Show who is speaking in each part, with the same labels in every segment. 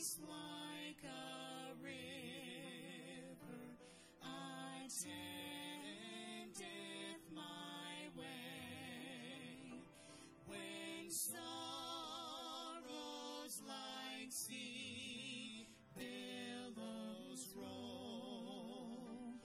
Speaker 1: peace like a river attendeth my way. When sorrows like sea billows roll,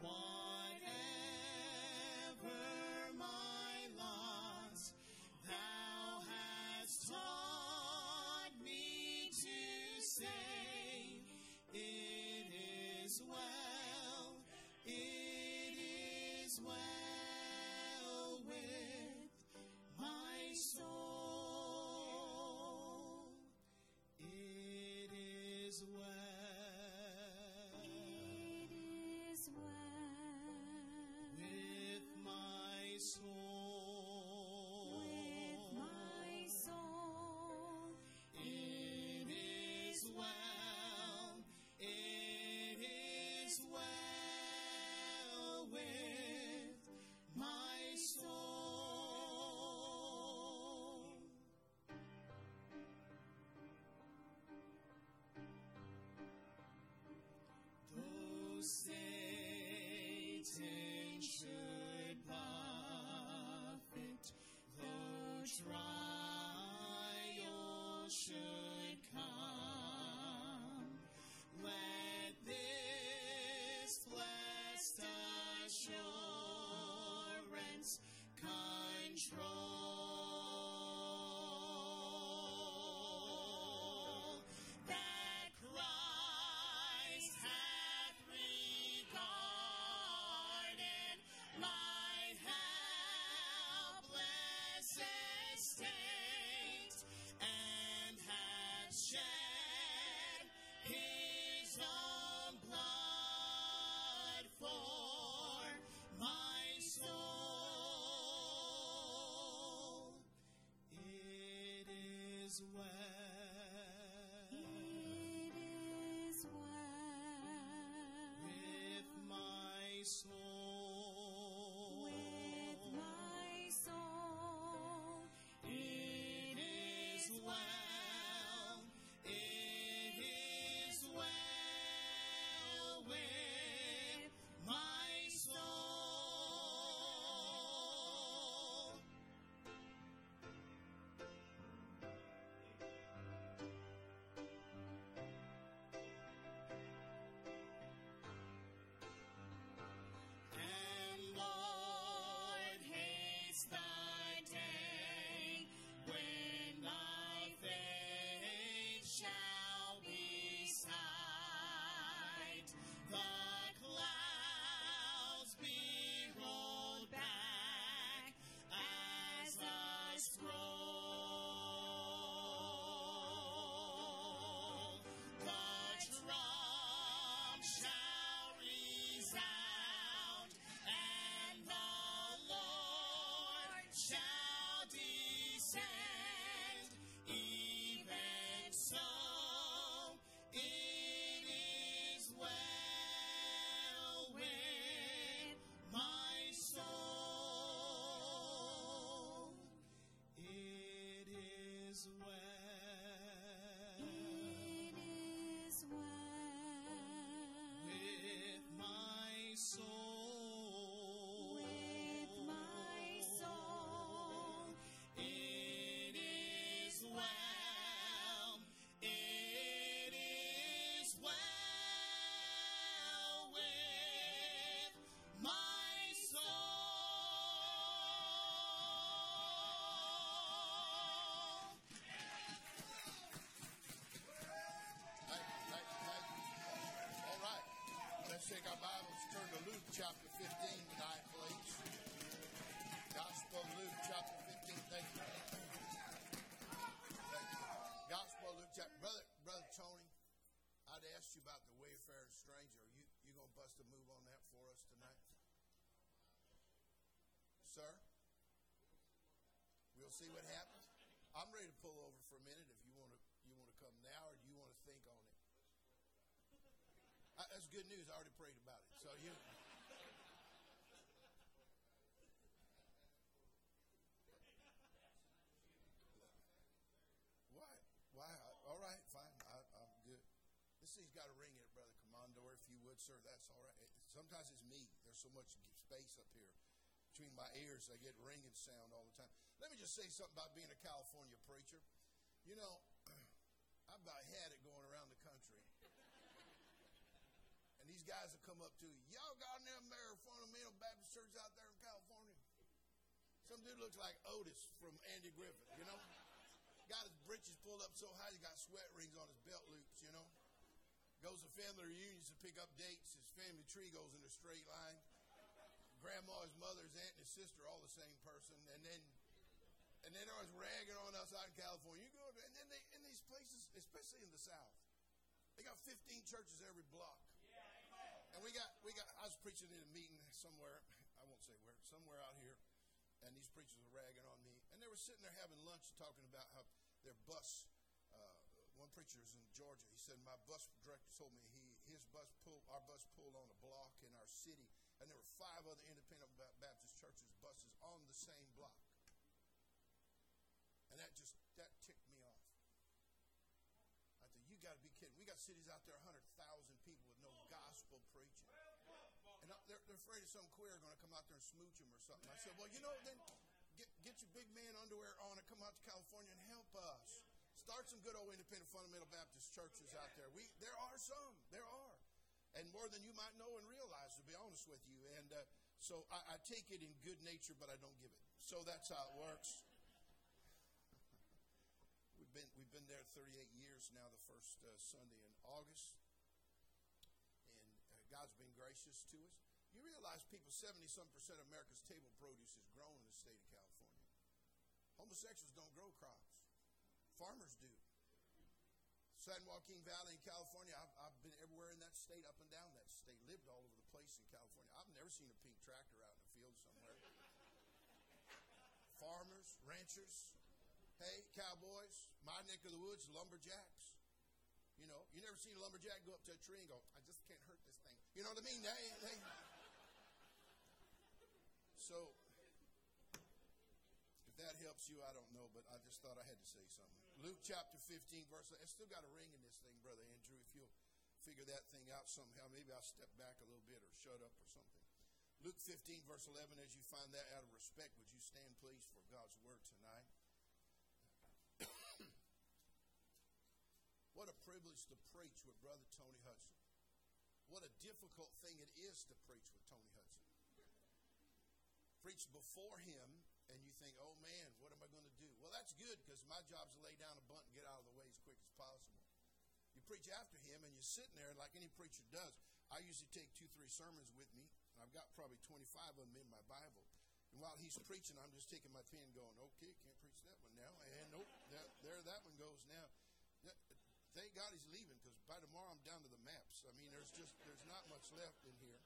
Speaker 1: whatever my loss, thou hast taught me to say, it is well, it is well with my soul. It is well.
Speaker 2: It is well
Speaker 1: With my soul.
Speaker 2: with my soul.
Speaker 1: It is well. It is well with my soul. Though Satan should buffet, though trial should come, let this blessed assurance control, that Christ hath regarded my helpless estate, and hath shed his own blood for my soul. It is well.
Speaker 2: It is well
Speaker 1: With my soul.
Speaker 2: with my soul.
Speaker 1: It is well. It is well with my soul. And Lord, haste thy day when thy face shall be sight. The clouds be rolled back as a scroll. The trump shall resound, and the Lord shall descend. Even so, it is well with my soul. It is well.
Speaker 2: It is well
Speaker 1: With my soul.
Speaker 2: with my soul.
Speaker 1: It is well. It is well with my soul.
Speaker 3: All right. Let's take our Bibles, turn to Luke chapter 15 tonight, please. Gospel of Luke chapter 15. Thank you. Gospel of Luke chapter. Brother Tony, I'd asked you about the wayfaring stranger. You gonna bust a move on that for us tonight, sir? We'll see what happens. I'm ready to pull over for a minute if you want to come now, or do you want to think on it? That's good news. I already prayed about it. So you. Why? All right, fine. I'm good. This thing's got a ring in it, Brother Commandor, if you would, sir. That's all right. Sometimes it's me. There's so much space up here between my ears. I get ringing sound all the time. Let me just say something about being a California preacher. You know, I've about had it going around the country. And these guys will come up to you. Y'all got them there fundamental Baptist church out there in California? Some dude looks like Otis from Andy Griffith, you know? Got his britches pulled up so high, he got sweat rings on his belt loops, you know? Goes to family reunions to pick up dates. His family tree goes in a straight line. Grandma, his mother, his aunt, and his sister, all the same person. And then they're always ragging on us out in California. You go to, and then in these places, especially in the South, they got 15 churches every block. And I was preaching in a meeting somewhere, I won't say where, somewhere out here, and these preachers were ragging on me. And they were sitting there having lunch and talking about how their bus, one preacher is in Georgia, he said, my bus director told me our bus pulled on a block in our city, and there were 5 other independent Baptist churches buses on the same block. And that ticked me off. I said, you got to be kidding. We got cities out there, 100,000 people with no gospel preaching. And they're afraid of some queer going to come out there and smooch them or something. I said, well, you know, then get your big man underwear on and come out to California and help us. Start some good old independent fundamental Baptist churches out there. There are some. There are. And more than you might know and realize, to be honest with you. And so I take it in good nature, but I don't give it. So that's how it works. We've been there 38 years now, the first Sunday in August. And God's been gracious to us. You realize, people, 70-some% of America's table produce is grown in the state of California. Homosexuals don't grow crops. Farmers do. San Joaquin Valley in California, I've been everywhere in that state, up and down that state, lived all over the place in California. I've never seen a pink tractor out in the field somewhere. Farmers, ranchers, hey, cowboys, my neck of the woods, lumberjacks. You know, you never seen a lumberjack go up to a tree and go, I just can't hurt this thing. You know what I mean? So, if that helps you, I don't know, but I just thought I had to say something. Luke chapter 15, verse 11. It's still got a ring in this thing, Brother Andrew. If you'll figure that thing out somehow, maybe I'll step back a little bit or shut up or something. Luke 15, verse 11, as you find that, out of respect, would you stand, please, for God's word tonight? What a privilege to preach with Brother Tony Hudson. What a difficult thing it is to preach with Tony Hudson. Preach before him, and you think, oh man, what am I going to do? Well, that's good, because my job is to lay down a bunt and get out of the way as quick as possible. You preach after him, and you're sitting there like any preacher does. I usually take 2-3 sermons with me. I've got probably 25 of them in my Bible. And while he's preaching, I'm just taking my pen going, okay, can't preach that one now. And nope, there that one goes now. Thank God he's leaving, because by tomorrow I'm down to the maps. I mean, there's not much left in here.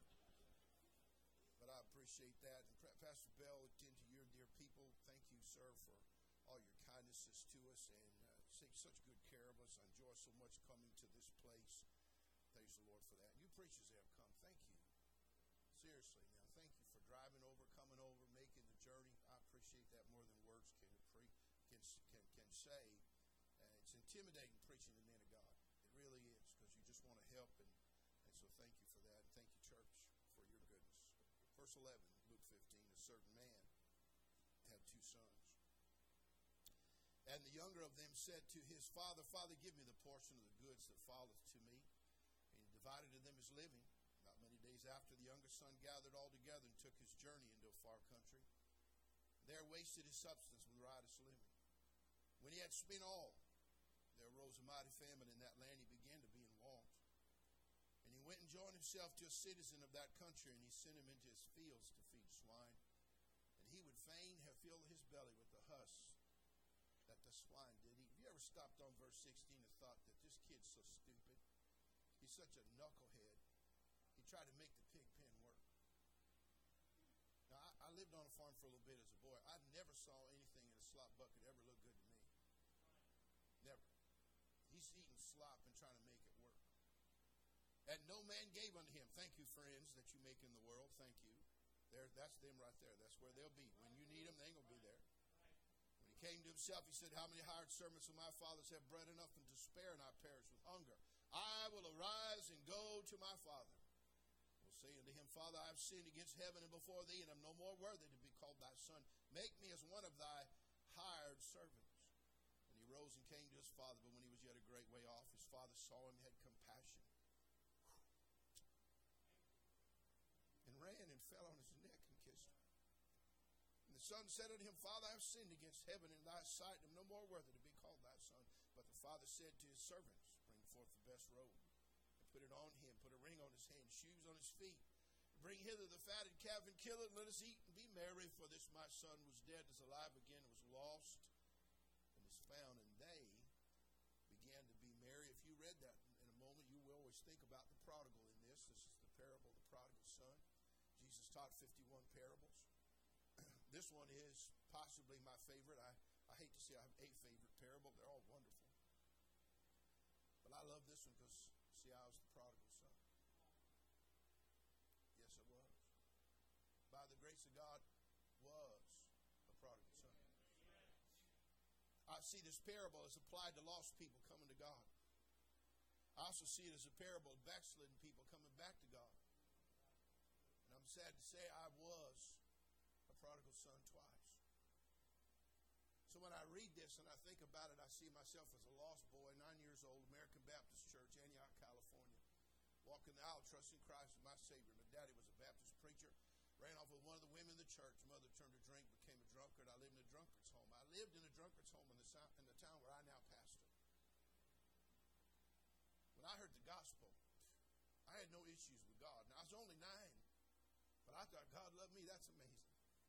Speaker 3: But I appreciate that. And Pastor Bell, again, to your dear people, thank you, sir, for all your kindnesses to us and take such good care of us. I enjoy so much coming to this place. Praise the Lord for that. You preachers that have come, thank you. Seriously, now, thank you for driving over, coming over, making the journey. I appreciate that more than words can say. It's intimidating preaching the men of God. It really is, because you just want to help, and so thank you for that. And thank you, church, for your goodness. Verse 11, Luke 15, a certain man had 2 sons. And the younger of them said to his father, Father, give me the portion of the goods that falleth to me. And he divided to them his living. Not many days after, the younger son gathered all together and took his journey into a far country. There wasted his substance with riotous living. When he had spent all, there arose a mighty famine in that land. He began to be in want. And he went and joined himself to a citizen of that country, and he sent him into his fields to feed swine. And he would fain have filled his belly with the husk that the swine did eat. Have you ever stopped on verse 16 and thought that this kid's so stupid? He's such a knucklehead. He tried to make the pig pen work. Now, I lived on a farm for a little bit as a boy. I never saw anything in a slop bucket ever look good to me. Never. He's eating slop and trying to make it work. And no man gave unto him. Thank you, friends, that you make in the world. Thank you. That's them right there. That's where they'll be. When you need them, they ain't going to be there. When he came to himself, he said, how many hired servants of my fathers have bread enough and to spare, and I perish with hunger? I will arise and go to my father. Will say unto him, Father, I have sinned against heaven and before thee, and am no more worthy to be called thy son. Make me as one of thy hired servants. And he rose and came to his father, but when he was yet a great way off, his father saw him, had compassion, and ran and fell on his neck and kissed him. And the son said unto him, Father, I have sinned against heaven and in thy sight, and am no more worthy to be called thy son. But the father said to his servants, Bring forth the best robe, and put it on him, put a ring on his hand, shoes on his feet. Bring hither the fatted calf and kill it, and let us eat and be merry. For this my son was dead, is alive again, was lost, and is found. And they began to be merry. If you read that in a moment, you will always think about the prodigal in this. This is the parable of the prodigal son. Jesus taught 51 parables. This one is possibly my favorite. I hate to say I have a favorite parable. They're all wonderful. But I love this one because, see, I was the prodigal son. Yes, I was. By the grace of God, was a prodigal son. I see this parable as applied to lost people coming to God. I also see it as a parable of backslidden people coming back to God. And I'm sad to say I was a prodigal son twice. So when I read this and I think about it, I see myself as a lost boy, 9 years old, American Baptist Church, Antioch, California. Walking the aisle, trusting Christ as my Savior. My daddy was a Baptist preacher. Ran off with one of the women in the church. Mother turned to drink, became a drunkard. I lived in a drunkard's home. I lived in a drunkard's home in the town where I now pastor. When I heard the gospel, I had no issues with God. Now, I was only 9, but I thought God loved me. That's amazing.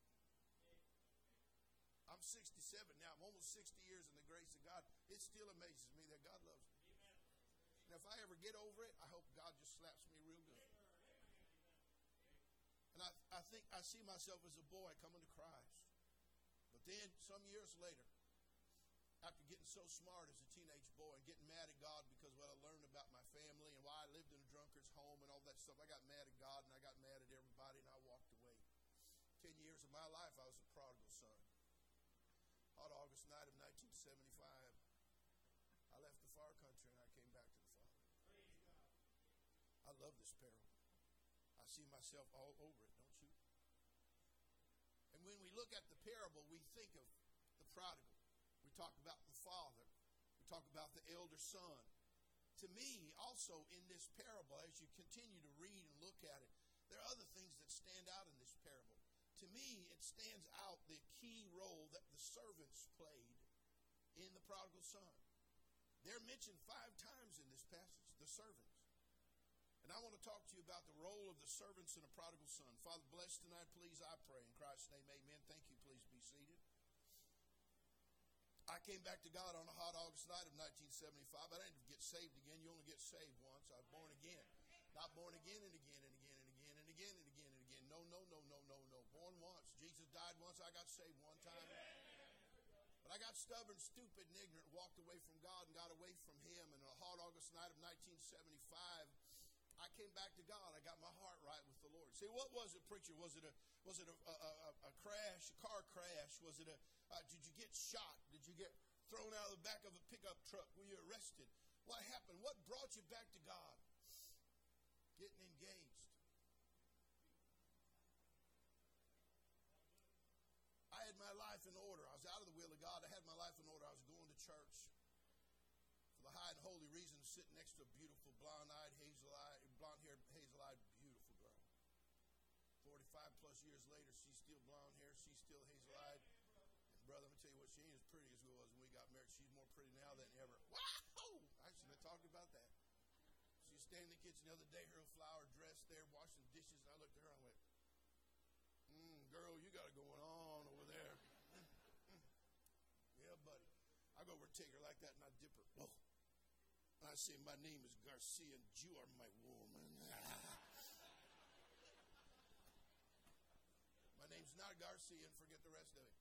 Speaker 3: I'm 67 now. I'm almost 60 years in the grace of God. It still amazes me that God loves me. And if I ever get over it, I hope God just slaps me real good. And I think I see myself as a boy coming to Christ. But then some years later, after getting so smart as a teenage boy and getting mad at God because what I learned about my family and why I lived in a drunkard's home and all that stuff, I got mad at God and I got mad at everybody and I walked away. 10 years of my life, I was a prodigal son. Hot August night of 1975, I left the far country and I came back to the Father. I love this parable. I see myself all over it, don't you? And when we look at the parable, we think of the prodigal. We talk about the father. We talk about the elder son. To me, also in this parable, as you continue to read and look at it, there are other things that stand out in this parable. To me, it stands out the key role that the servants played in the prodigal son. They're mentioned 5 times in this passage, the servants. And I want to talk to you about the role of the servants in a prodigal son. Father, bless tonight, please, I pray. In Christ's name, amen. Thank you. Please be seated. I came back to God on a hot August night of 1975. I didn't get saved again. You only get saved once. I was born again. Not born again and again and again and again and again and again and again. No, no, no, no, no, no. Born once. Jesus died once. I got saved one time. But I got stubborn, stupid, and ignorant, walked away from God and got away from Him. And on a hot August night of 1975, I came back to God. I got my heart right with the Lord. See, what was it, preacher? Was it a crash, a car crash? Was it did you get shot? Did you get thrown out of the back of a pickup truck? Were you arrested? What happened? What brought you back to God? Getting engaged. I had my life in order. I was out of the will of God. I had my life in order. I was going to church for the high and holy reason of sitting next to a beautiful blonde-haired, blonde-haired, hazel-eyed, beautiful girl. 45 plus years later, she's still blonde hair. She's still hazel-eyed. And brother, let me tell you what, she ain't as pretty as we was when we got married. She's more pretty now than ever. Wow! I should have talked about that. She was standing in the kitchen the other day, her flower dress there, washing dishes, and I looked at her and I went, girl, you got it going on over there. Yeah, buddy. I go over and take her like that and I dip her. Oh. And I say, my name is Garcia and you are my woman. My name's not Garcia and forget the rest of it.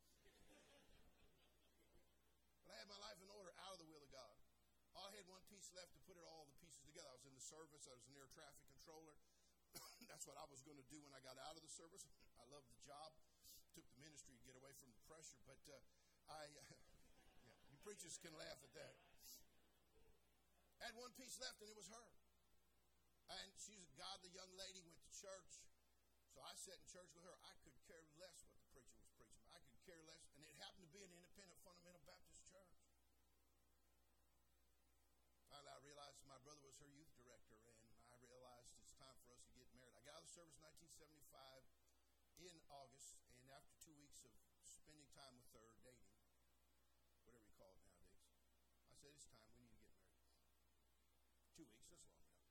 Speaker 3: But I had my life in order out of the will of God. I had one piece left to put all the pieces together. I was in the service. I was an air traffic controller. That's what I was going to do when I got out of the service. I loved the job. Took the ministry to get away from the pressure. But you preachers can laugh at that. Had one piece left, and it was her. And she's a godly young lady, went to church. So I sat in church with her. I could care less what the preacher was preaching. I could care less. And it happened to be an independent fundamental Baptist church. Finally, I realized my brother was her youth director, and I realized it's time for us to get married. I got out of the service in 1975 in August, and after 2 weeks of spending time with her, dating, whatever you call it nowadays, I said, it's time, we need to get married. 2 weeks, that's long enough.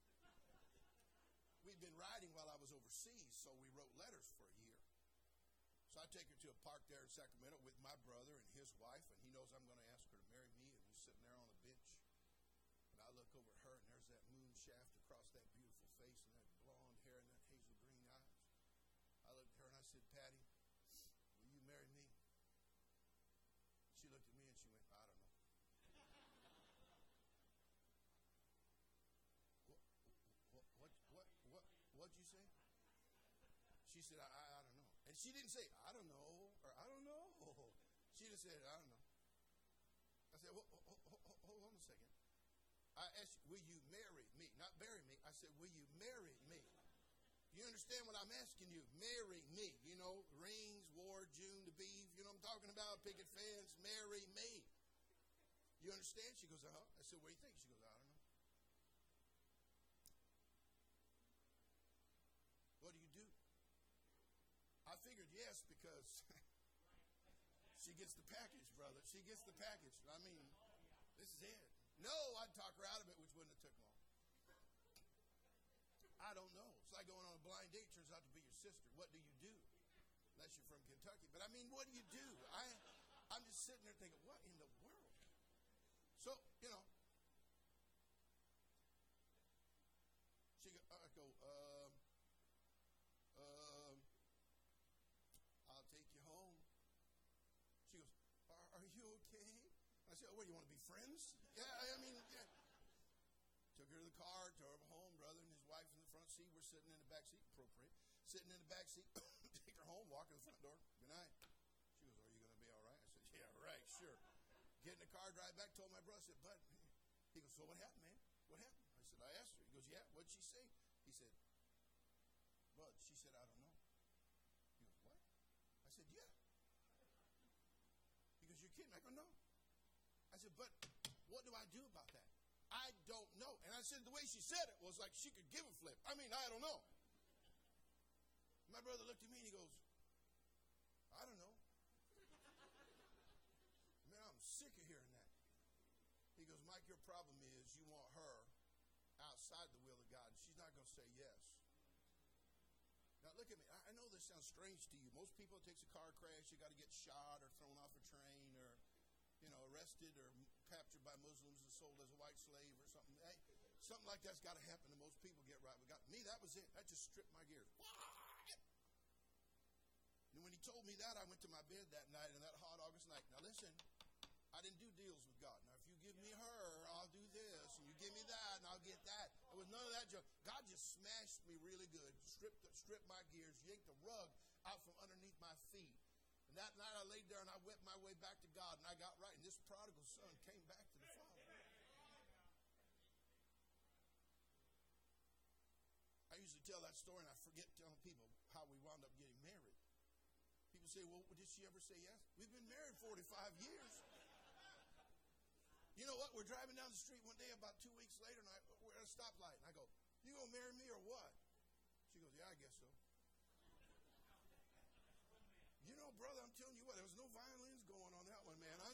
Speaker 3: We'd been riding while I was overseas, so we wrote letters for a year. So I take her to a park there in Sacramento with my brother and his wife, and he knows I'm going to ask her to marry me, and we're sitting there on a bench. And I look over at her, and there's that moon shaft across that beautiful face and that blonde hair and that hazel green eyes. I looked at her, and I said, Patty, will you marry me? She looked at me, and she went, I don't know. What'd you say? She said, I don't know. And she didn't say, I don't know, or I don't know. She just said, I don't know. I said, hold on a second. I asked you, will you marry me? Not bury me. I said, will you marry me? You understand what I'm asking you? Marry me. You know, rings, war, June, the beef. You know what I'm talking about? Picket fence. Marry me. You understand? She goes, uh-huh. I said, what do you think? She goes, I don't know. What do you do? I figured yes, because she gets the package, brother. She gets the package. I mean, this is it. No, I'd talk her out of it, which wouldn't have took long. I don't know. It's like going on a blind date. Turns out to be your sister. What do you do? Unless you're from Kentucky. But I mean, what do you do? I'm just sitting there thinking, what in the world? So, you know. I go, I'll take you home. She goes, are you okay? I said, what, do you want to be friends? Yeah, I mean, yeah. Took her to the car, drove her home, brother and his wife in the front seat. We're sitting in the back seat, appropriate. Sitting in the back seat, take her home, walk to the front door. Good night. She goes, are you going to be all right? I said, yeah, right, sure. Get in the car, drive back, told my brother, I said, Bud. He goes, so what happened, man? What happened? I said, I asked her. He goes, yeah, what'd she say? He said, Bud, she said, I don't know. He goes, what? I said, yeah. He goes, you're kidding? I go, no. I said, but what do I do about that? I don't know. And I said, the way she said it was like she could give a flip. I mean, I don't know. My brother looked at me and he goes, I don't know. Man, I'm sick of hearing that. He goes, Mike, your problem is you want her outside the will of God. She's not going to say yes. Now, look at me. I know this sounds strange to you. Most people, it takes a car crash, you got to get shot or thrown off a train or, arrested or captured by Muslims and sold as a white slave or something. Hey, something like that's got to happen to most people get right with God. Me, that was it. That just stripped my gears. And when he told me that, I went to my bed that night on that hot August night. Now, listen, I didn't do deals with God. Now, if you give me her, I'll do this. And you give me that, and I'll get that. There was none of that junk. God just smashed me really good, stripped my gears, yanked the rug out from underneath my feet. And that night I laid there and I went my way back to God, and I got right. And this prodigal son came back to the Father. I usually tell that story, and I forget telling people how we wound up getting married. People say, well, did she ever say yes? We've been married 45 years. You know what? We're driving down the street one day about 2 weeks later, and we're at a stoplight. And I go, you going to marry me or what? She goes, yeah, I guess so. You know, brother, I'm telling you what, there was no violins going on that one, man. So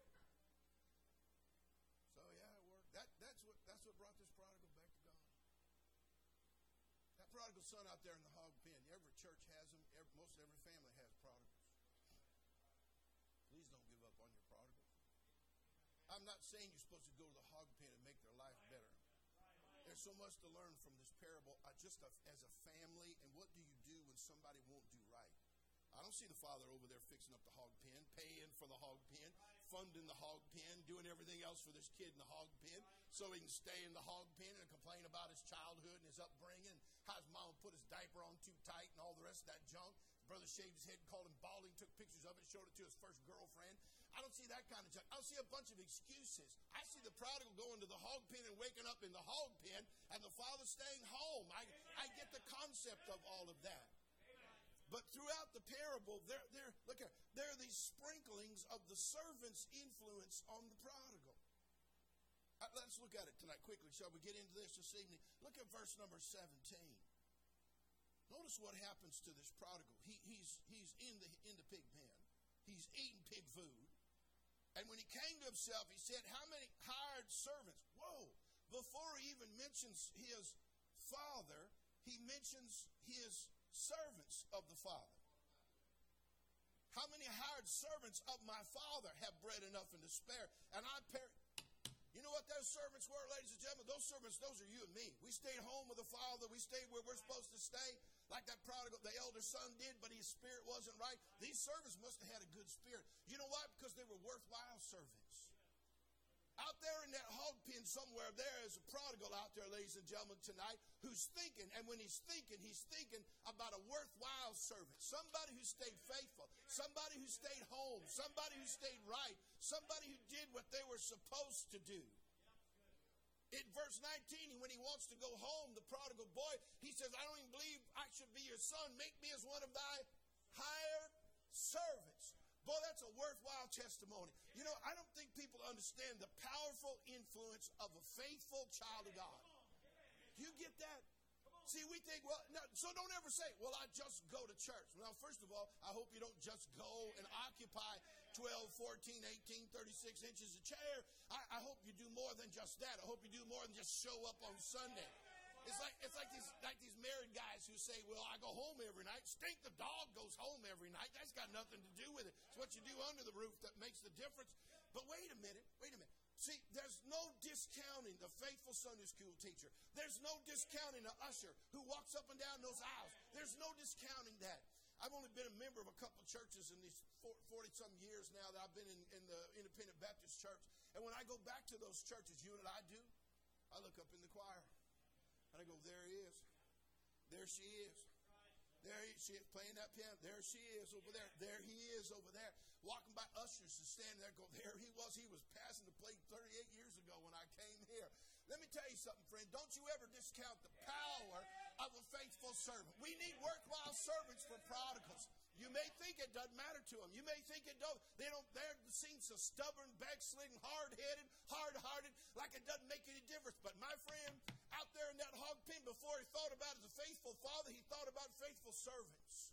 Speaker 3: yeah, it worked. That's what brought this prodigal back to God. That prodigal son out there in the hog pen. Every church has them. Most every family has prodigals. Please don't give up on your prodigals. I'm not saying you're supposed to go to the hog pen and make their life better. There's so much to learn from this parable, just as a family. And what do you do when somebody won't do right? I don't see the father over there fixing up the hog pen, paying for the hog pen, funding the hog pen, doing everything else for this kid in the hog pen so he can stay in the hog pen and complain about his childhood and his upbringing, how his mom put his diaper on too tight and all the rest of that junk. His brother shaved his head, called him balding, took pictures of it, showed it to his first girlfriend. I don't see that kind of junk. I don't see a bunch of excuses. I see the prodigal going to the hog pen and waking up in the hog pen and the father staying home. I get the concept of all of that. But throughout the parable, there are these sprinklings of the servant's influence on the prodigal. Let's look at it tonight quickly. Shall we get into this evening? Look at verse number 17. Notice what happens to this prodigal. He's in the pig pen. He's eating pig food. And when he came to himself, he said, how many hired servants? Whoa! Before he even mentions his father, he mentions his servants of the father. How many hired servants of my father have bread enough and to spare? And I You know what those servants were, ladies and gentlemen? Those servants, those are you and me. We stayed home with the father. We stayed where we're supposed to stay, like that prodigal, the elder son did, but his spirit wasn't right. These servants must have had a good spirit. You know why? Because they were worthwhile servants. Out there in that hog pen somewhere, there is a prodigal out there, ladies and gentlemen, tonight, who's thinking, and when he's thinking about a worthwhile servant. Somebody who stayed faithful. Somebody who stayed home. Somebody who stayed right. Somebody who did what they were supposed to do. In verse 19, when he wants to go home, the prodigal boy, he says, I don't even believe I should be your son. Make me as one of thy hired servants. Boy, that's a worthwhile testimony. You know, I don't think people understand the powerful influence of a faithful child of God. You get that? See, we think, well, no, so don't ever say, well, I just go to church. Now, first of all, I hope you don't just go and occupy 12, 14, 18, 36 inches of chair. I hope you do more than just that. I hope you do more than just show up on Sunday. It's like these married guys who say, well, I go home every night. Stink the dog goes home every night. That's got nothing to do with it. It's what you do under the roof that makes the difference. But wait a minute. See, there's no discounting the faithful Sunday school teacher. There's no discounting the usher who walks up and down those aisles. There's no discounting that. I've only been a member of a couple of churches in these 40-some years now that I've been in the Independent Baptist Church. And when I go back to those churches, you know what I do? I look up in the choir. And I go, there he is. There she is. She is playing that piano. There she is over there. There he is over there. Walking by ushers and standing there, go, there he was. He was passing the plate 38 years ago when I came here. Let me tell you something, friend. Don't you ever discount the power of a faithful servant. We need worthwhile servants for prodigals. You may think it doesn't matter to them. You may think it don't. They're seen so stubborn, backslidden, hard-headed, hard-hearted, like it doesn't make any difference. But my friend, out there in that hog pen, before he thought about as a faithful father, he thought about faithful servants.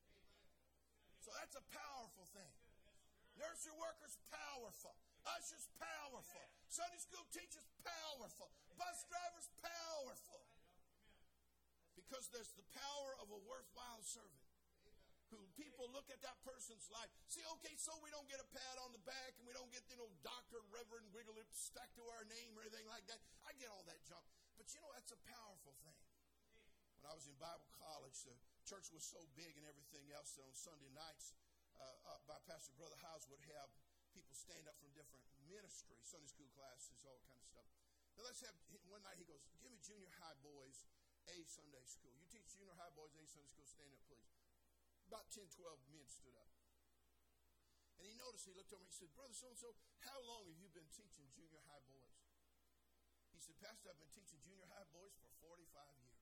Speaker 3: So that's a powerful thing. Nursery workers, powerful. Ushers, powerful. Sunday school teachers, powerful. Bus drivers, powerful. Because there's the power of a worthwhile servant. Who people look at that person's life. See, okay, so we don't get a pat on the back and we don't get, Dr. Reverend Wigglelip stacked to our name or anything like that. I get all that junk. But that's a powerful thing. When I was in Bible college, the church was so big and everything else that on Sunday nights, by Pastor Brother House would have people stand up from different ministries, Sunday school classes, all kind of stuff. Now let's have, one night he goes, give me junior high boys A Sunday school. You teach junior high boys A Sunday school, stand up please. About 10, 12 men stood up. And he noticed, he looked over and he said, Brother so-and-so, how long have you been teaching junior high boys? He said, Pastor, I've been teaching junior high boys for 45 years.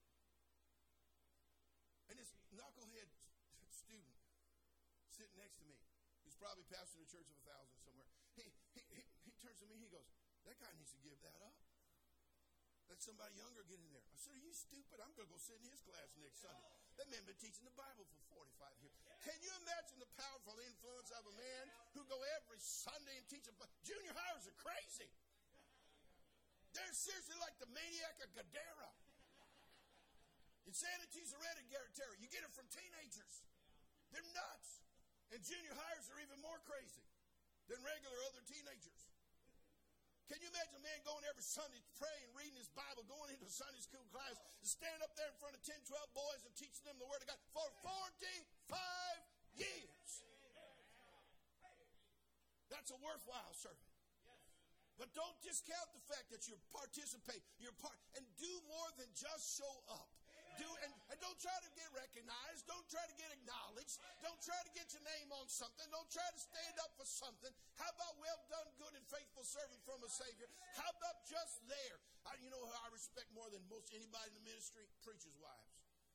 Speaker 3: And this knucklehead student sitting next to me, who's probably pastoring a church of 1,000 somewhere, he turns to me, he goes, that guy needs to give that up. Let somebody younger get in there. I said, are you stupid? I'm going to go sit in his class next Sunday. That man been teaching the Bible for 45 years. Can you imagine the powerful influence of a man who go every Sunday and teach a junior hires are crazy. They're seriously like the maniac of Gadara. Insanity's hereditary. You get it from teenagers. They're nuts. And junior hires are even more crazy than regular other teenagers. Can you imagine a man going every Sunday praying, reading his Bible, going into Sunday school class, and stand up there in front of 10, 12 boys and teaching them the Word of God for 45 years? That's a worthwhile servant. But don't discount the fact that you participate, and do more than just show up. And don't try to get recognized. Don't try to get acknowledged. Don't try to get your name on something. Don't try to stand up for something. How about well done, good and faithful servant from a Savior? How about just there? You know who I respect more than most anybody in the ministry? Preachers' wives.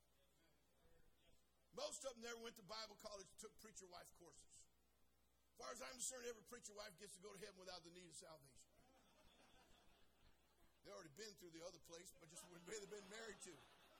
Speaker 3: Most of them never went to Bible college, took preacher wife courses. As far as I'm concerned, every preacher wife gets to go to heaven without the need of salvation. They've already been through the other place, but just wouldn't they've been married to.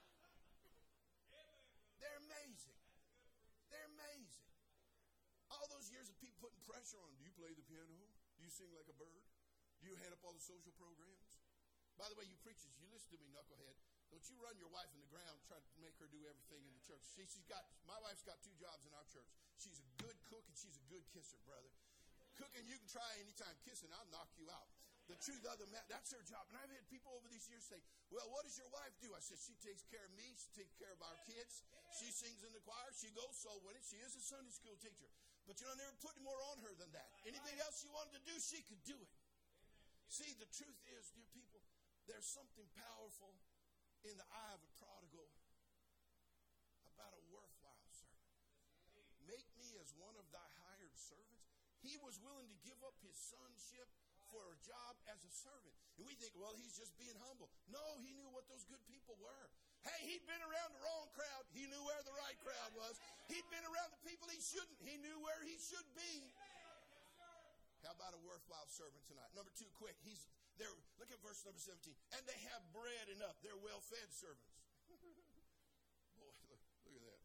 Speaker 3: They're amazing. They're amazing. All those years of people putting pressure on them. Do you play the piano? Do you sing like a bird? Do you head up all the social programs? By the way, you preachers, you listen to me, knucklehead. Don't you run your wife in the ground trying to make her do everything in the church. My wife's got 2 jobs in our church. She's a good cook and she's a good kisser, brother. Cooking, you can try anytime. Kissing, I'll knock you out. The truth of the matter, that's her job. And I've had people over these years say, well, what does your wife do? I said, she takes care of me. She takes care of our kids. She sings in the choir. She goes soul winning. She is a Sunday school teacher. But I never put any more on her than that. Anything else she wanted to do, she could do it. See, the truth is, dear people, there's something powerful in the eye of a prodigal about a worthwhile servant. Make me as one of thy hired servants. He was willing to give up his sonship for a job as a servant. And we think, well, he's just being humble. No, he knew what those good people were. Hey, he'd been around the wrong crowd. He knew where the right crowd was. He'd been around the people he shouldn't. He knew where he should be. How about a worthwhile servant tonight? Number 2, quick. He's there. Look at verse number 17. And they have bread enough. They're well-fed servants. Boy, look at that.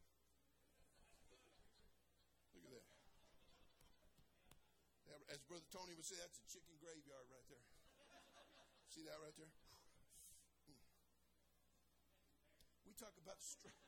Speaker 3: Look at that. As Brother Tony would say, that's a chicken graveyard right there. See that right there? We talk about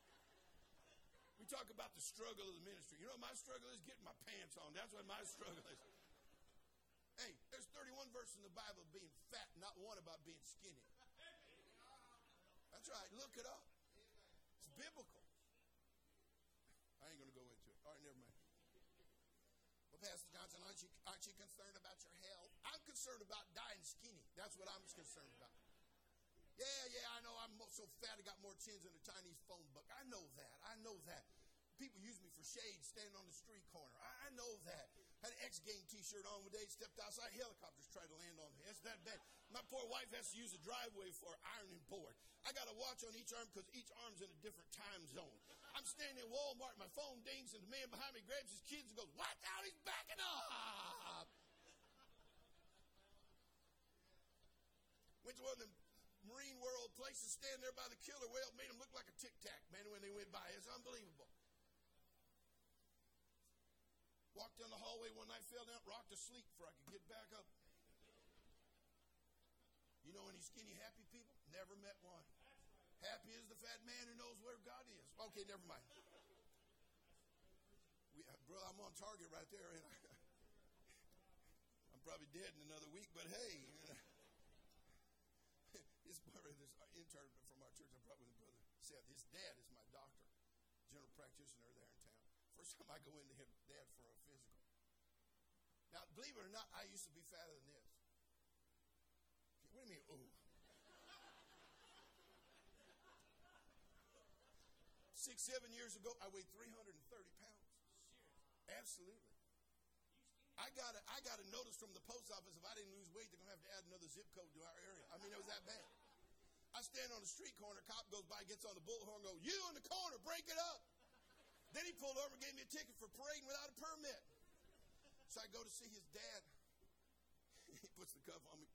Speaker 3: the struggle of the ministry. You know what my struggle is? Getting my pants on. That's what my struggle is. Hey, there's 31 verses in the Bible of being fat, not one about being skinny. That's right. Look it up. It's biblical. I ain't going to go into it. All right, never mind. Well, Pastor Johnson, aren't you concerned about your health? I'm concerned about dying skinny. That's what I'm concerned about. Yeah, I know I'm so fat I got more chins than a Chinese phone book. I know that. People use me for shade standing on the street corner. I know that. Had an X-Game t-shirt on one day, stepped outside, helicopters tried to land on me. It's that bad. My poor wife has to use the driveway for an ironing board. I got a watch on each arm because each arm's in a different time zone. I'm standing in Walmart, my phone dings, and the man behind me grabs his kids and goes, watch out, he's backing up. Went to one of them Marine World places, standing there by the killer whale, made them look like a tic-tac, man, when they went by. It's unbelievable. Walked down the hallway one night, fell down, rocked to sleep before I could get back up. You know any skinny, happy people? Never met one. Happy is the fat man who knows where God is. Okay, never mind. Bro, I'm on target right there, and I'm probably dead in another week, but hey. This intern from our church I brought with him, Brother Seth, his dad is my doctor, general practitioner there in town. First time I go into him, Dad, for a physical. Now, believe it or not, I used to be fatter than this. What do you mean, ooh? 6-7 years ago, I weighed 330 pounds. Absolutely. I got a notice from the post office if I didn't lose weight, they're going to have to add another zip code to our area. I mean, it was that bad. I stand on the street corner, cop goes by, gets on the bullhorn, goes, you in the corner, break it up. Then he pulled over and gave me a ticket for parading without a permit. So I go to see his dad. He puts the cuff on me.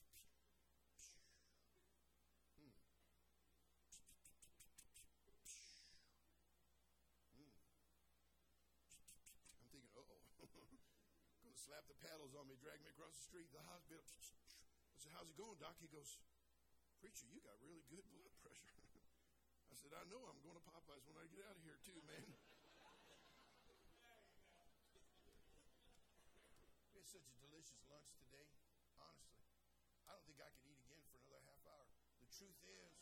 Speaker 3: I'm thinking, going to slap the paddles on me, drag me across the street to the hospital. I said, how's it going, Doc? He goes, preacher, you got really good blood pressure. I said, I know I'm going to Popeyes when I get out of here too, man. We had such a delicious lunch today. Honestly, I don't think I could eat again for another half hour. The truth is,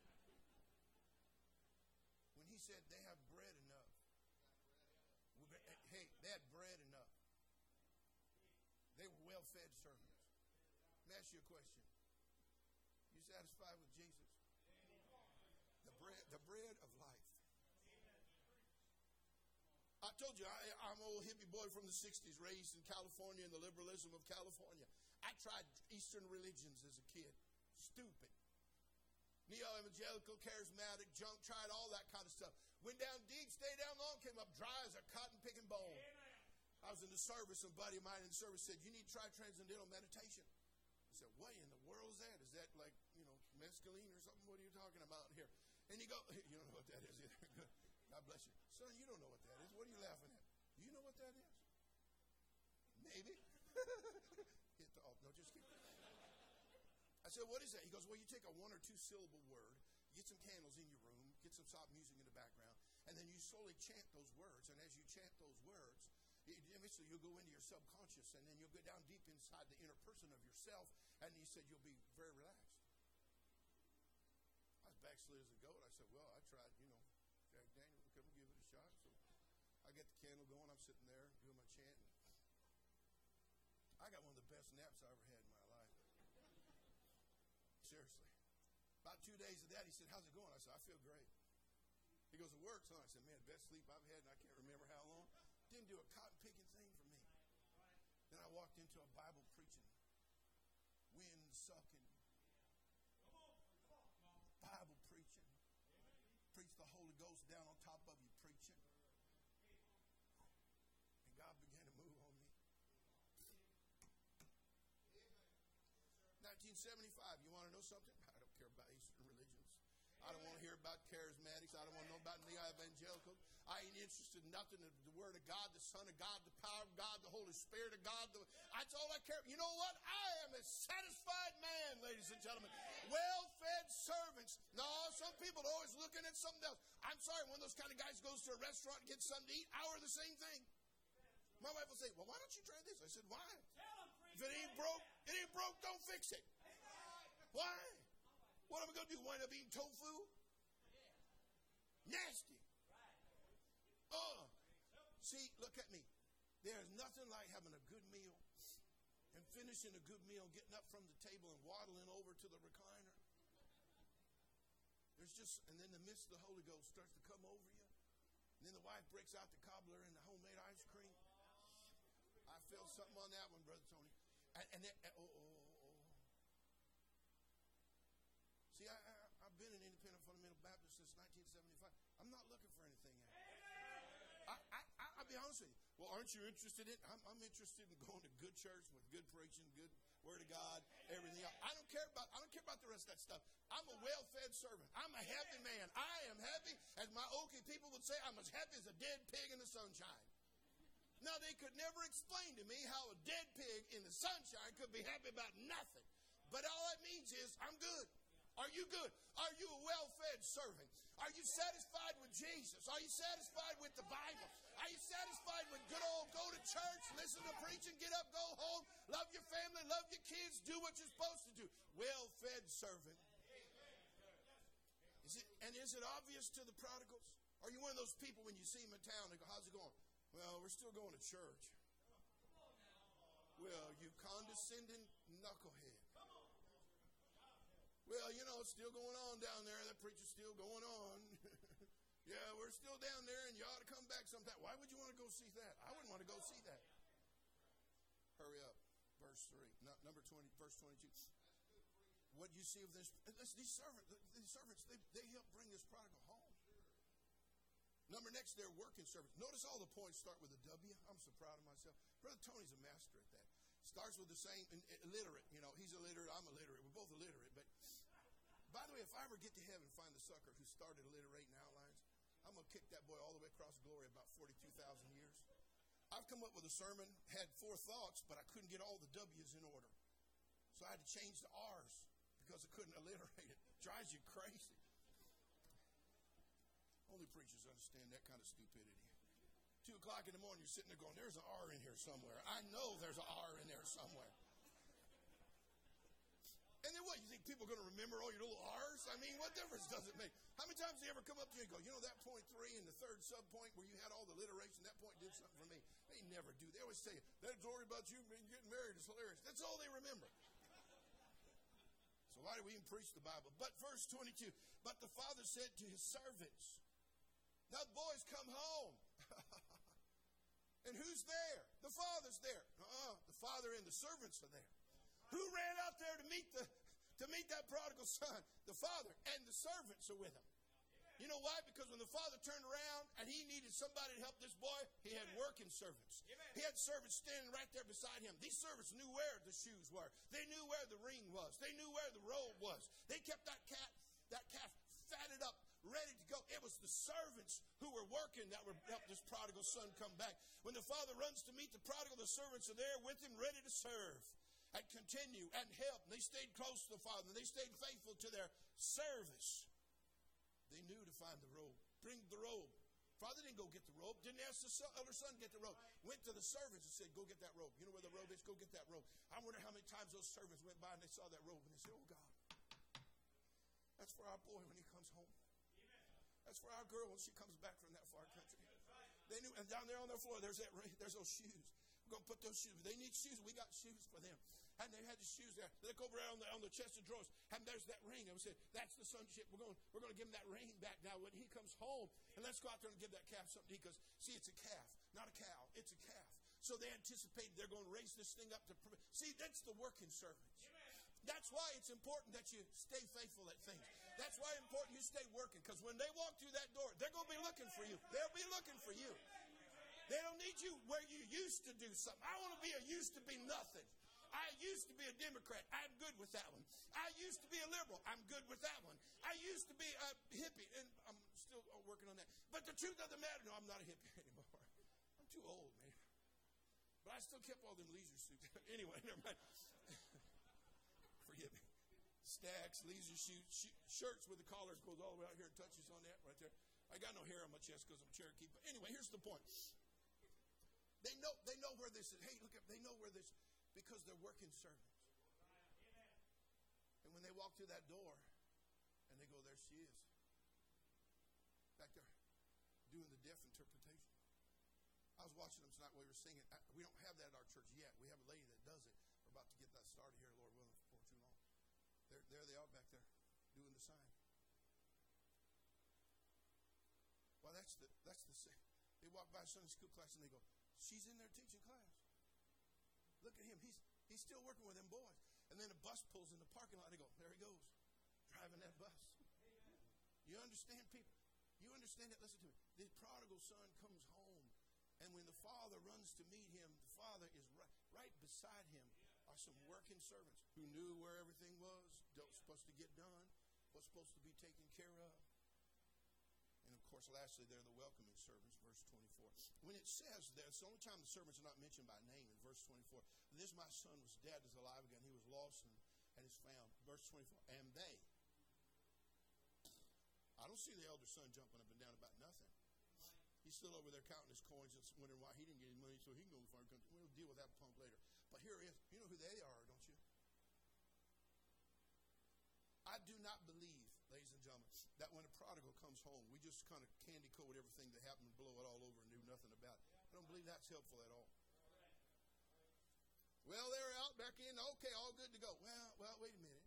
Speaker 3: when he said they have bread enough, hey, they had bread enough. They were well-fed servants. Let me ask you a question. You satisfied with Jesus? The the bread of life. I told you, I'm an old hippie boy from the 60s, raised in California in the liberalism of California. I tried Eastern religions as a kid. Stupid. Neo-evangelical, charismatic, junk, tried all that kind of stuff. Went down deep, stayed down long, came up dry as a cotton-picking bone. I was in the service, and a buddy of mine in the service said, you need to try transcendental meditation. I said, what in the world is that? Is that like, mescaline or something? What are you talking about here? And you go, you don't know what that is either. God bless you. Son, you don't know what that is. What are you laughing at? You know what that is? Maybe. Hit the altar. No, just kidding. I said, what is that? He goes, well, you take a 1 or 2 syllable word, you get some candles in your room, get some soft music in the background, and then you slowly chant those words. And as you chant those words, eventually you'll go into your subconscious, and then you'll go down deep inside the inner person of yourself, and he said you'll be very relaxed. I was backslid as a goat. I said, well, I tried, Jack Daniel, come give it a shot. So I get the candle going. I'm sitting there doing my chanting. I got one of the best naps I ever had in my life. Seriously. About 2 days of that, he said, how's it going? I said, I feel great. He goes, it works, huh? I said, man, best sleep I've had, and I can't remember how long. Didn't do a cotton-picking thing for me. Then I walked into a Bible preaching, wind-sucking, Bible preaching. Preached the Holy Ghost down on top of you preaching. And God began to move on me. 1975, you want to know something? I don't care about Eastern religions. I don't want to hear about charismatics. I don't want to know about neo-evangelicals. I ain't interested in nothing of the Word of God, the Son of God, the power of God, the Holy Spirit of God. That's all I care. You know what? I am a satisfied man, ladies and gentlemen. Well-fed servants. No, some people are always looking at something else. I'm sorry, one of those kind of guys goes to a restaurant and gets something to eat. I order the same thing. My wife will say, well, why don't you try this? I said, why? If it ain't broke, don't fix it. Why? What am I going to do? Wind up eating tofu? Nasty. See, look at me. There's nothing like having a good meal and finishing a good meal, getting up from the table and waddling over to the recliner. And then the mist of the Holy Ghost starts to come over you. And then the wife breaks out the cobbler and the homemade ice cream. I felt something on that one, Brother Tony. See, I've been an independent fundamental Baptist since 1975. I'm not looking for anything else. I'll be honest with you. Well, aren't you interested in? I'm interested in going to good church with good preaching, good Word of God, everything else. I don't care about the rest of that stuff. I'm a well-fed servant. I'm a happy man. I am happy, as my Okie people would say, I'm as happy as a dead pig in the sunshine. Now, they could never explain to me how a dead pig in the sunshine could be happy about nothing. But all that means is, I'm good. Are you good? Are you a well-fed servant? Are you satisfied with Jesus? Are you satisfied with the Bible? Are you satisfied with good old go to church, listen to preaching, get up, go home, love your family, love your kids, do what you're supposed to do? Well-fed servant. Is it obvious to the prodigals? Are you one of those people when you see them in town, they go, how's it going? Well, we're still going to church. Well, you condescending knucklehead. Well, it's still going on down there. That preacher's still going on. Yeah, we're still down there, and you ought to come back sometime. Why would you want to go see that? I wouldn't want to go see that. Hurry up. Verse 3. Number 20, verse 22. What you see of this? These servants, they help bring this prodigal home. Number next, they're working servants. Notice all the points start with a W. I'm so proud of myself. Brother Tony's a master at that. Starts with the same, illiterate. He's illiterate, I'm illiterate. We're both illiterate. But, by the way, if I ever get to heaven and find the sucker who started alliterating outlines, I'm going to kick that boy all the way across glory about 42,000 years. I've come up with a sermon, had 4 thoughts, but I couldn't get all the W's in order. So I had to change the R's because I couldn't alliterate it. Drives you crazy. Only preachers understand that kind of stupidity. 2 o'clock in the morning, you're sitting there going, there's an R in here somewhere. I know there's an R in there somewhere. And then what? You think people are going to remember all your little R's? I mean, what difference does it make? How many times do you ever come up to you and go, that point 3 and the third subpoint where you had all the alliteration, that point did something for me. They never do. They always say, that story about you getting married is hilarious. That's all they remember. So I Why do we even preach the Bible? But verse 22, but the father said to his servants, now the boys come home. And who's there? The father's there. The father and the servants are there. Who ran out there to meet that prodigal son? The father and the servants are with him. You know why? Because when the father turned around and he needed somebody to help this boy, he had working servants. He had servants standing right there beside him. These servants knew where the shoes were. They knew where the ring was. They knew where the robe was. They kept that calf fatted up, ready to go. It was the servants who were working that would help this prodigal son come back. When the father runs to meet the prodigal, the servants are there with him, ready to serve and continue and help. And they stayed close to the father. They stayed faithful to their service. They knew to find the robe. Bring the robe. Father didn't go get the robe. Didn't ask the elder son to get the robe. Went to the servants and said, go get that robe. You know where the robe is? Go get that robe. I wonder how many times those servants went by and they saw that robe and they said, oh God, that's for our boy when he comes home. That's for our girl when she comes back from that far country. They knew, and down there on their floor, there's those shoes. We're going to put those shoes. They need shoes. We got shoes for them. And they had the shoes there. They look over there on the chest of drawers, and there's that ring. And we said, that's the sonship. We're going to give him that ring back now when he comes home. And let's go out there and give that calf something to eat. Because, see, it's a calf, not a cow. It's a calf. So they anticipated they're going to raise this thing up to... See, that's the working servants. That's why it's important that you stay faithful at things. That's why it's important you stay working. Because when they walk through that door, they're going to be looking for you. They'll be looking for you. They don't need you where you used to do something. I want to be used to be nothing. I used to be a Democrat. I'm good with that one. I used to be a liberal. I'm good with that one. I used to be a hippie, and I'm still working on that. But the truth of the matter, no, I'm not a hippie anymore. I'm too old, man. But I still kept all them leisure suits. Anyway, never mind. Forgive me. Stacks, leisure suits, shirts with the collars goes all the way out here and touches on that right there. I got no hair on my chest because I'm Cherokee. But anyway, here's the point. They know where this is. Hey, look, they know where this is. Because they're working servants. And when they walk through that door and they go, there she is. Back there, doing the deaf interpretation. I was watching them tonight while we were singing. We don't have that at our church yet. We have a lady that does it. We're about to get that started here, Lord willing, before too long. There they are back there doing the sign. Well, that's the same. They walk by Sunday school class and they go, she's in there teaching class. Look at him. He's still working with them boys. And then a bus pulls in the parking lot. They go, there he goes, driving that bus. You understand, people? You understand that? Listen to me. The prodigal son comes home. And when the father runs to meet him, the father is right beside him are some working servants who knew where everything was supposed to get done, what's supposed to be taken care of. And, of course, lastly, they're the welcoming servants, verse 24. When it says there, it's the only time the servants are not mentioned by name in verse 24. This my son was dead, is alive again. He was lost and is found. Verse 24. And they. I don't see the elder son jumping up and down about nothing. He's still over there counting his coins and wondering why he didn't get his money so he can go to the foreign country. We'll deal with that punk later. But here it is. You know who they are, don't you? I do not believe, ladies and gentlemen, that when a prodigal comes home, we just kind of candy coat everything that happened and blow it all over and do nothing about it. I don't believe that's helpful at all. Well, they're out back in. Okay, all good to go. Well, wait a minute.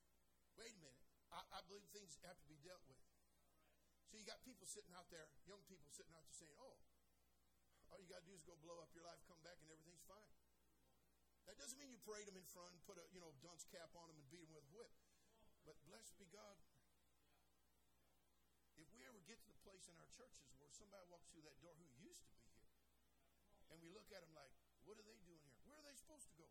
Speaker 3: I believe things have to be dealt with. So you got people sitting out there, young people sitting out there saying, oh, all you got to do is go blow up your life, come back, and everything's fine. That doesn't mean you parade them in front and put a dunce cap on them and beat them with a whip. But blessed be God. If we ever get to the place in our churches where somebody walks through that door who used to be here, and we look at them like, what are they doing here? Where are they supposed to go?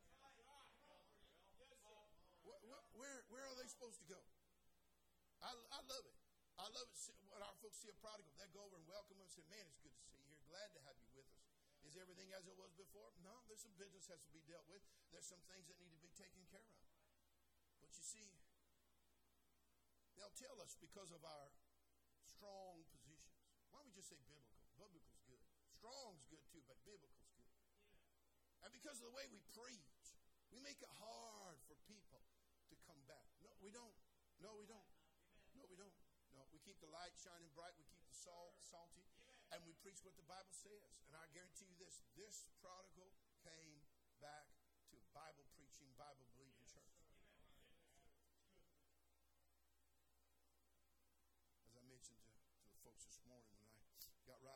Speaker 3: Where are they supposed to go? I love it. I love it when our folks see a prodigal. They go over and welcome them and say, man, it's good to see you here. Glad to have you with us. Is everything as it was before? No, there's some business has to be dealt with. There's some things that need to be taken care of. But you see, they'll tell us because of our strong positions. Why don't we just say biblical? Biblical's good. Strong's good too, but biblical's good. And because of the way we preach, we make it hard for people to come back. No, we don't. No, we don't. No, we don't. No, we keep the light shining bright. We keep the salt salty. And we preach what the Bible says. And I guarantee you this prodigal came back to Bible preaching, Bible believing church.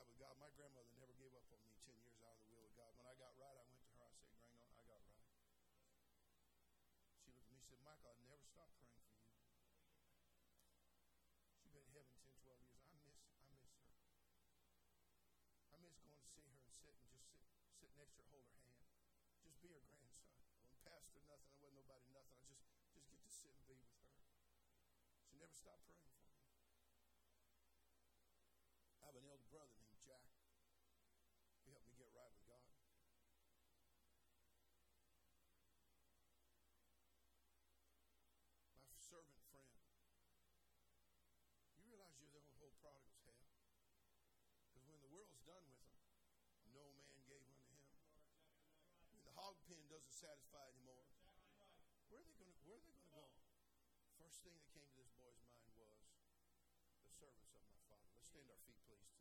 Speaker 3: right with God. My grandmother never gave up on me 10 years out of the will of God. When I got right, I went to her. I said, Grango, I got right. She looked at me and said, Michael, I never stopped praying for you. She's been in heaven 10, 12 years. I miss her. I miss going to see her and sit next to her, hold her hand. Just be her grandson. I wasn't pastor, nothing. I wasn't nobody, nothing. I just get to sit and be with her. She never stopped praying for me. I have an elder brother named Jack. He helped me get right with God. My servant friend. You realize you're the whole prodigal's hell? Because when the world's done with him, no man gave unto him. When the hog pen doesn't satisfy anymore, where are they going to go? First thing that came to this boy's mind was the servants of my father. Let's stand our feet, please.